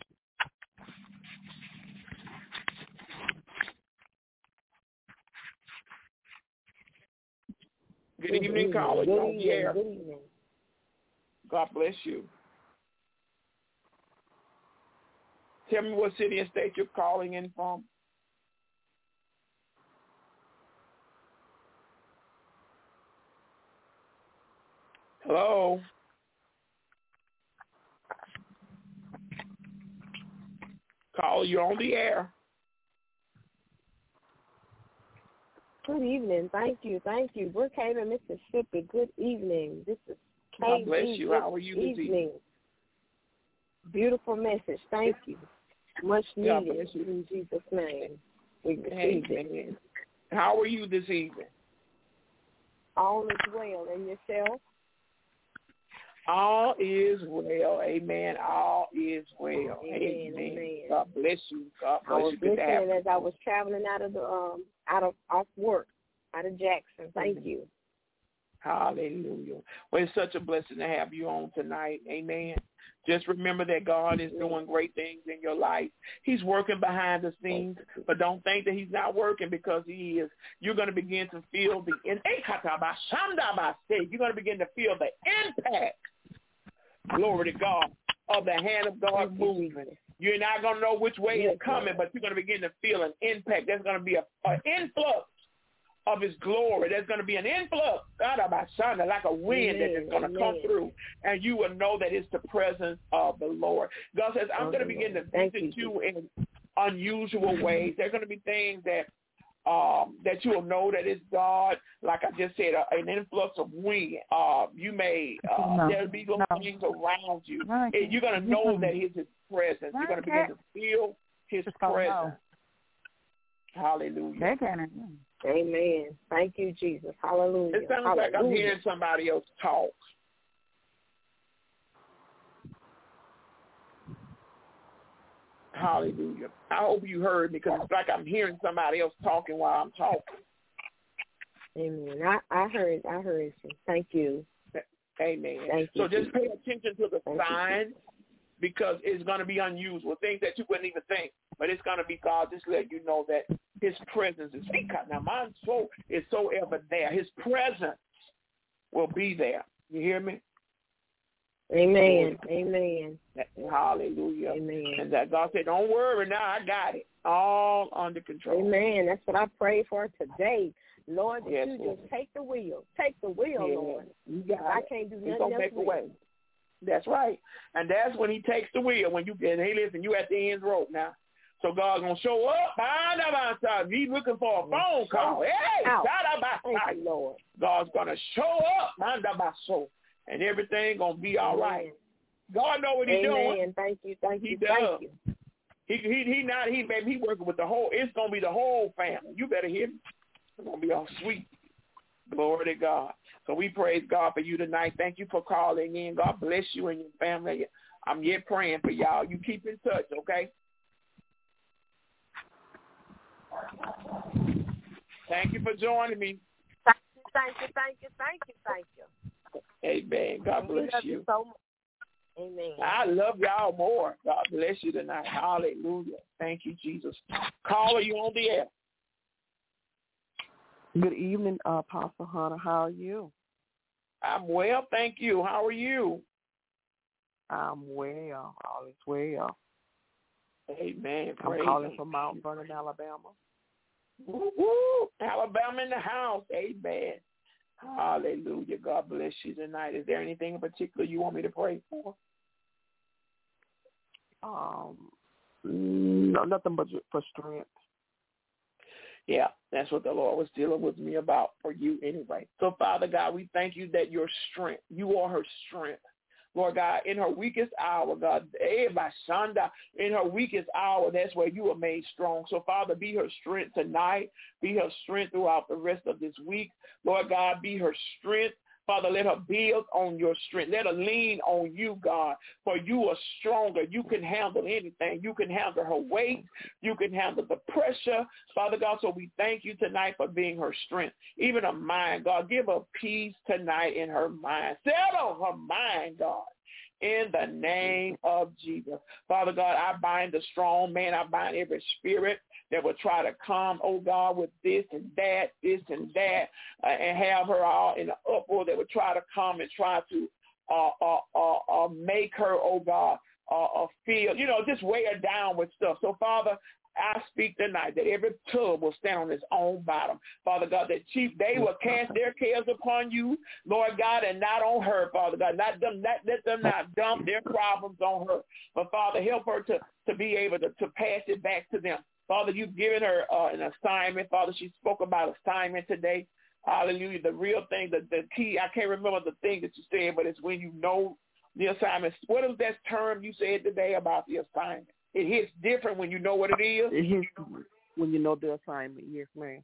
Good, Good evening, evening, caller. You're on the air. Good evening. God bless you. Tell me what city and state you're calling in from. Hello? Caller, you're on the air. Good evening. Thank you. Thank you. Brookhaven, Mississippi. Good evening. This is K D. God bless you. How are you this evening? evening? Beautiful message. Thank you. Much needed in Jesus' name. We receive it. How are you this evening? All is well. And yourself? All is well. Amen. All is well. Amen. Amen. Amen. God bless you. God bless I was you. listening as I was traveling out of the um out of off work out of Jackson. Thank Amen. you. Hallelujah. Well, it's such a blessing to have you on tonight. Amen. Just remember that God is doing great things in your life. He's working behind the scenes, but don't think that he's not working, because he is. You're going to begin to feel the you're going to begin to feel the impact, glory to God, of the hand of God moving. You're not going to know which way it's coming, but you're going to begin to feel an impact. There's going to be an influx of his glory. There's going to be an influx, God, like a wind that is going to come through, and you will know that it's the presence of the Lord. God says, I'm going to begin to visit you in unusual ways. There are going to be things that um, that you will know that it's God. Like I just said, uh, an influx of wind. Uh, you may, uh, no, there'll be little no. things around you. No, you're going to know that it's his presence. You're going to begin to feel his presence. Hallelujah. Amen. Thank you, Jesus. Hallelujah. It sounds Hallelujah. like I'm hearing somebody else talk. Hallelujah. I hope you heard me, because it's like I'm hearing somebody else talking while I'm talking. Amen. I, I heard I heard you. Thank you. Amen. Thank so you, just Jesus. pay attention to the Thank signs, you, because it's going to be unusual, things that you wouldn't even think. But it's going to be God just let you know that his presence is cut. Now, my soul is so ever there. His presence will be there. You hear me? Amen. Amen. Hallelujah. Amen. And that God said, don't worry now, I got it. All under control. Amen. That's what I pray for today. Lord, that yes, you Lord. just take the wheel. Take the wheel, yeah. Lord. You got I it. can't do He's nothing gonna else make a with way. it. That's right. And that's when he takes the wheel. When you get, hey, listen, you at the end rope now. So God's going to show up. He's looking for a phone call. Hey, Thank you, Lord. God's going to show up. And everything going to be all right. God know what he's Amen. doing. Amen. Thank you. Thank he you. Does. Thank you. He he he not he baby he working with the whole. It's gonna be the whole family. You better hear me. It's gonna be all sweet. Glory to God. So we praise God for you tonight. Thank you for calling in. God bless you and your family. I'm yet praying for y'all. You keep in touch, okay? Thank you for joining me. Thank you. Thank you. Thank you. Thank you. Thank you. Amen. God bless we love you. you so much. Amen. I love y'all more. God bless you tonight. Hallelujah. Thank you, Jesus. Caller, you on the air. Good evening, uh, Apostle Hunter. How are you? I'm well, thank you. How are you? I'm well. All is well. Amen. I'm Praise calling him. from Mount Vernon, Alabama. Woo, woo. Alabama in the house. Amen. Hallelujah. God bless you tonight. Is there anything in particular you want me to pray for? Um, no, nothing but for strength. Yeah, that's what the Lord was dealing with me about for you anyway. So, Father God, we thank you that your strength, you are her strength. Lord God, in her weakest hour, God, in her weakest hour, that's where you are made strong. So, Father, be her strength tonight. Be her strength throughout the rest of this week. Lord God, be her strength. Father, let her build on your strength. Let her lean on you, God, for you are stronger. You can handle anything. You can handle her weight. You can handle the pressure. Father God, so we thank you tonight for being her strength. Even her mind, God, give her peace tonight in her mind. Settle her mind, God. In the name of Jesus. Father God, I bind the strong man. I bind every spirit that will try to come, oh God, with this and that, this and that, uh, and have her all in the uproar. That would try to come and try to uh, uh, uh, uh, make her, oh God, uh, uh, feel, you know, just weigh her down with stuff. So, Father, I speak tonight that every tub will stand on its own bottom. Father God, that chief, they will cast their cares upon you, Lord God, and not on her, Father God. Not them, not, let them not dump their problems on her. But, Father, help her to, to be able to, to pass it back to them. Father, you've given her uh, an assignment. Father, she spoke about assignment today. Hallelujah. The real thing, the, the key, I can't remember the thing that you said, but it's when you know the assignment. What is that term you said today about the assignment? It hits different when you know what it is. It hits when you know the assignment. Yes, ma'am.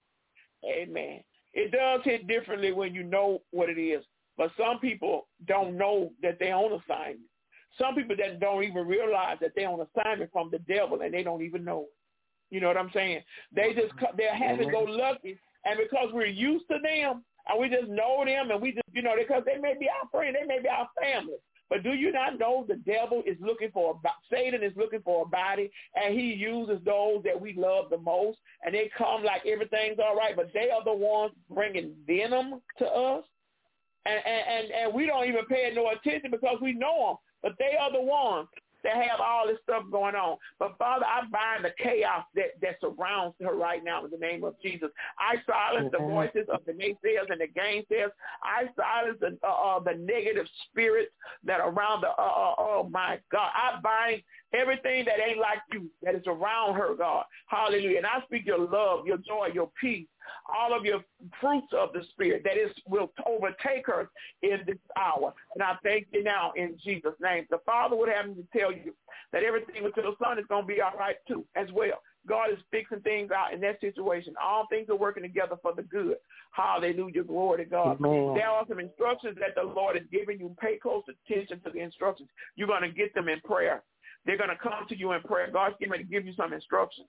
Amen. It does hit differently when you know what it is. But some people don't know that they're on assignment. Some people that don't even realize that they're on assignment from the devil, and they don't even know it. You know what I'm saying? They just, they're happy-go-lucky, and because we're used to them, and we just know them, and we just, you know, because they may be our friend, they may be our family. But do you not know the devil is looking for, a, Satan is looking for a body, and he uses those that we love the most, and they come like everything's all right, but they are the ones bringing venom to us, and, and, and, and we don't even pay no attention because we know them, but they are the ones that have all this stuff going on. But, Father, I bind the chaos that, that surrounds her right now in the name of Jesus. I silence the voices of the naysayers and the gainsayers. I silence the, uh, uh, the negative spirits that are around the, uh, uh, oh, my God. I bind everything that ain't like you, that is around her, God. Hallelujah. And I speak your love, your joy, your peace, all of your fruits of the Spirit that is will overtake her in this hour. And I thank you now in Jesus' name. The Father would have me to tell you that everything with the Son is going to be all right too as well. God is fixing things out in that situation. All things are working together for the good. Hallelujah. Glory to God. Amen. There are some instructions that the Lord is giving you. Pay close attention to the instructions. You're going to get them in prayer. They're going to come to you in prayer. God's getting ready to give you some instructions.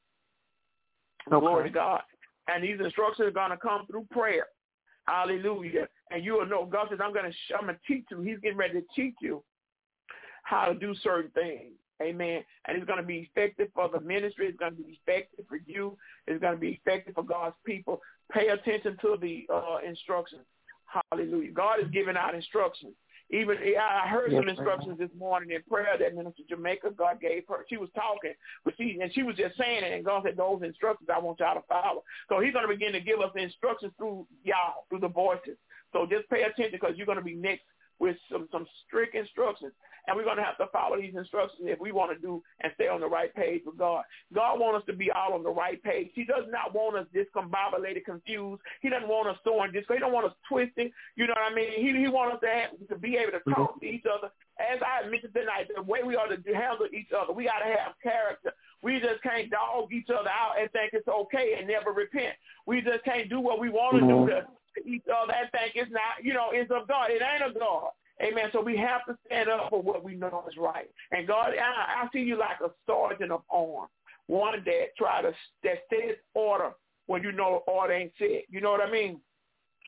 Okay. Glory to God. And these instructions are going to come through prayer. Hallelujah. And you will know, God says, I'm going to, sh- I'm going to teach you. He's getting ready to teach you how to do certain things. Amen. And it's going to be effective for the ministry. It's going to be effective for you. It's going to be effective for God's people. Pay attention to the uh, instructions. Hallelujah. God is giving out instructions. Even I heard yes, some instructions this morning in prayer that Minister Jamaica, God gave her. She was talking, but she and she was just saying it, and God said, those instructions I want y'all to follow. So he's going to begin to give us instructions through y'all, through the voices. So just pay attention because you're going to be next with some, some strict instructions. And we're going to have to follow these instructions if we want to do and stay on the right page with God. God wants us to be all on the right page. He does not want us discombobulated, confused. He doesn't want us sowing this. He don't want us twisted. You know what I mean? He, he wants us to, have, to be able to talk to each other. As I mentioned tonight, the way we ought to handle each other, we got to have character. We just can't dog each other out and think it's okay and never repent. We just can't do what we want to do to each other and think it's not, you know, it's of God. It ain't of God. Amen. So we have to stand up for what we know is right. And God, I, I see you like a sergeant of arms, one that try to that says order when you know order ain't set. You know what I mean?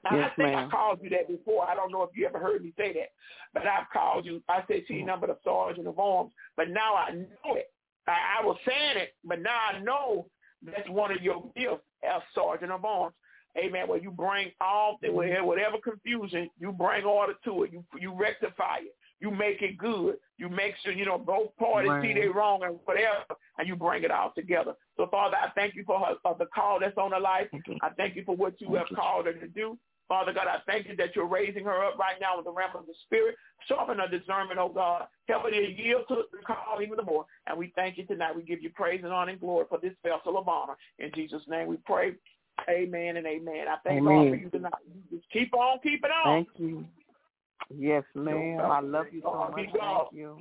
Yes, I think ma'am. I called you that before. I don't know if you ever heard me say that, but I've called you. I said T number the sergeant of arms, but now I know it. I, I was saying it, but now I know that's one of your gifts as sergeant of arms. Amen. Where you bring all, whatever confusion, you bring order to it. You you rectify it. You make it good. You make sure, you know, both parties right. see they're wrong and whatever, and you bring it all together. So, Father, I thank you for her, uh, the call that's on her life. I thank you for what you thank have you. called her to do. Father God, I thank you that you're raising her up right now in the realm of the Spirit. Sharpen her discernment, oh God. Help her to yield to the call even the more. And we thank you tonight. We give you praise and honor and glory for this vessel of honor. In Jesus' name we pray. Amen and amen. I thank amen. God for you tonight. You just keep on keeping on. Thank you. Yes, ma'am. I love you so much. Thank you.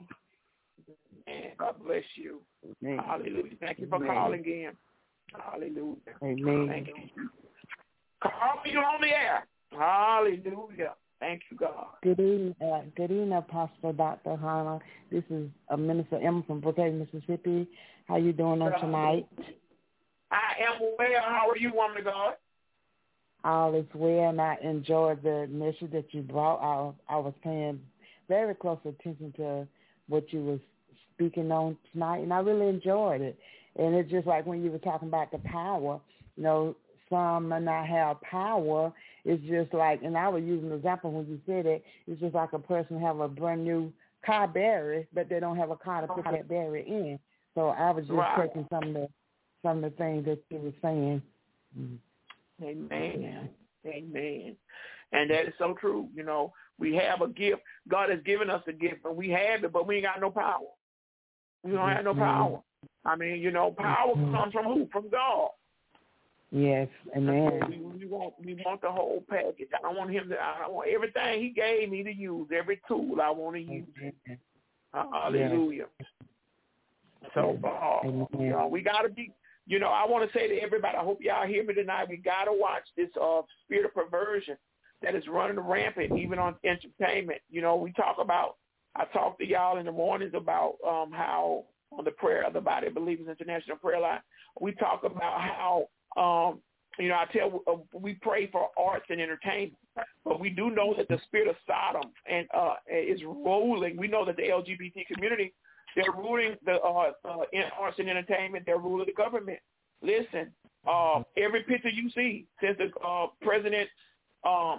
Man, God bless you. Amen. Hallelujah. Thank you for amen. calling again. Hallelujah. Amen. Thank you. Call me on the air. Hallelujah. Thank you, God. Good evening, uh, good evening, Apostle Doctor Hannah. This is uh, Minister Emma from Brookhaven, Mississippi. How you doing on tonight? I am well. How are you, woman of God? All is well, and I enjoyed the message that you brought. I, I was paying very close attention to what you was speaking on tonight, and I really enjoyed it. And it's just like when you were talking about the power, you know, some may not have power. It's just like, and I was using an example when you said it, it's just like a person have a brand new car battery, but they don't have a car to put that battery in. So I was just wow. taking some of the some of the things that you were saying. Mm-hmm. Amen. Amen. And that is so true. You know, we have a gift. God has given us a gift, and we have it, but we ain't got no power. We don't have no power. I mean, you know, power comes from who? From God. Yes, amen. We, we want we want the whole package. I don't want him to. I want everything he gave me to use. Every tool I want to use. Hallelujah. Yes. So, uh, you know, we got to be. You know, I want to say to everybody, I hope y'all hear me tonight, we got to watch this uh, spirit of perversion that is running rampant, even on entertainment. You know, we talk about, I talk to y'all in the mornings about um, how on the prayer of the Body of Believers International Prayer Line, we talk about how, um, you know, I tell, uh, we pray for arts and entertainment, but we do know that the spirit of Sodom and uh, is ruling. We know that the L G B T community, they're ruling the uh, uh, in arts and entertainment. They're ruling the government. Listen, uh, every picture you see since the uh, President um,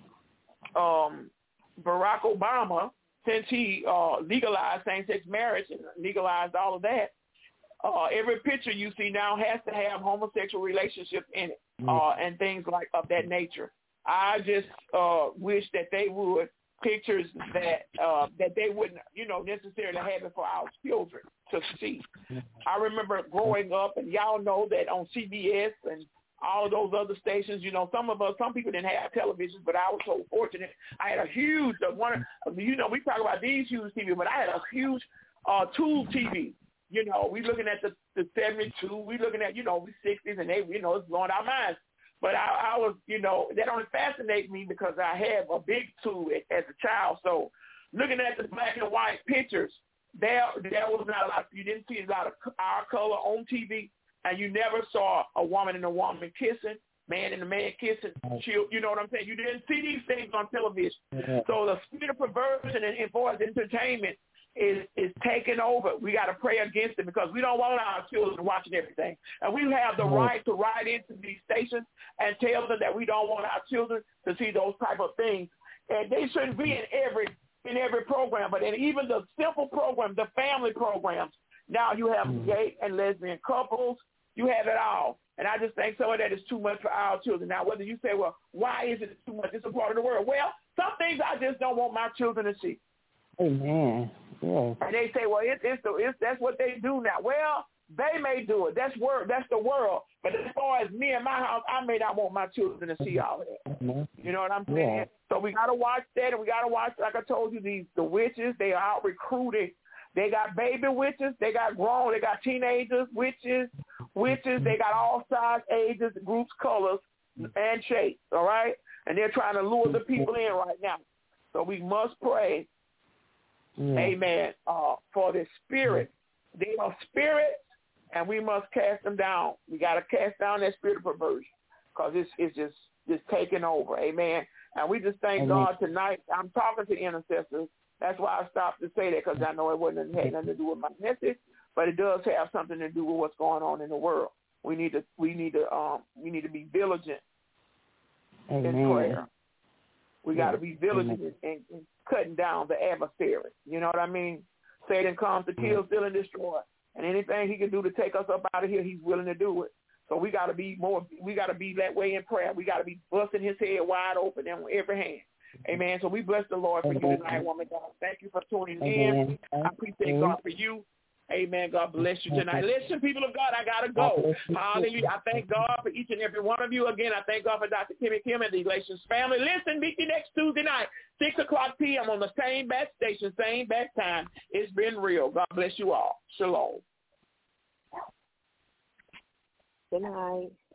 um, Barack Obama, since he uh, legalized same-sex marriage and legalized all of that, uh, every picture you see now has to have homosexual relationships in it uh, and things like of that nature. I just uh, wish that they would. Pictures that uh, that they wouldn't, you know, necessarily have it for our children to see. I remember growing up, and y'all know that on C B S and all of those other stations, you know, some of us, some people didn't have television, but I was so fortunate. I had a huge, uh, one, you know, we talk about these huge T V, but I had a huge uh, tube T V. You know, we looking at the, the seventy-two, we looking at, you know, we sixties, and they, you know, it's blowing our minds. But I, I was, you know, that only fascinates me because I have a big tube as a child. So looking at the black and white pictures, there there was not a lot. You didn't see a lot of our color on T V, and you never saw a woman and a woman kissing, man and a man kissing. You know what I'm saying? You didn't see these things on television. So the spirit of perversion and as far as entertainment is is taking over. We got to pray against it because we don't want our children watching everything. And we have the right to ride into these stations and tell them that we don't want our children to see those type of things. And they shouldn't be in every in every program, but in even the simple program, the family programs, now you have mm-hmm. gay and lesbian couples. You have it all. And I just think some of that is too much for our children. Now, whether you say, well, why is it too much? It's a part of the world. Well, some things I just don't want my children to see. Amen. Yeah. And they say, well, it's it's, the, it's that's what they do now. Well, they may do it. That's word. That's the world. But as far as me and my house, I may not want my children to see all of that. Mm-hmm. You know what I'm saying? Yeah. So we got to watch that, and we got to watch, like I told you, these the witches. They are out recruiting. They got baby witches. They got grown. They got teenagers, witches, witches. They got all size, ages, groups, colors, and shapes, all right? And they're trying to lure the people in right now. So we must pray. Yeah. Amen. Uh, for the spirit. They are spirits, and we must cast them down. We got to cast down that spirit of perversion. because it's, it's just, just taking over. Amen. And we just thank Amen. God tonight. I'm talking to intercessors. That's why I stopped to say that, because I know it wasn't had nothing to do with my message, but it does have something to do with what's going on in the world. We need to we need to um we need to be vigilant Amen. in prayer. We got to Yes. be vigilant in, in, in cutting down the adversary. You know what I mean? Satan comes to kill, steal, and destroy, and anything he can do to take us up out of here, he's willing to do it. So we got to be more. We got to be that way in prayer. We got to be busting his head wide open in every hand. Amen. So we bless the Lord for you tonight, woman God. Thank you for tuning in. I appreciate God for you. Amen. God bless you tonight. Listen, people of God, I got to go. Hallelujah. I thank God for each and every one of you. Again, I thank God for Doctor Kimmy Kim and the Galatians family. Listen, meet you next Tuesday night, six o'clock p.m. on the same bat station, same bat time. It's been real. God bless you all. Shalom. Good night.